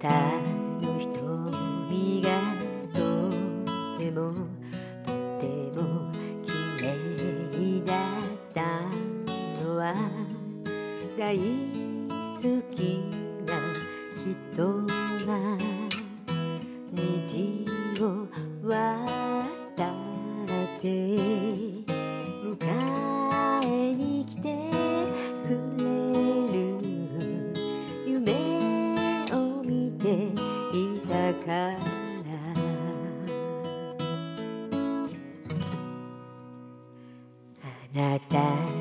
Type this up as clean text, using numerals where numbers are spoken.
たの瞳がとてもとても綺麗だったのは大好きな人が虹を渡って迎えに来てくれる夢を見ていたからあなた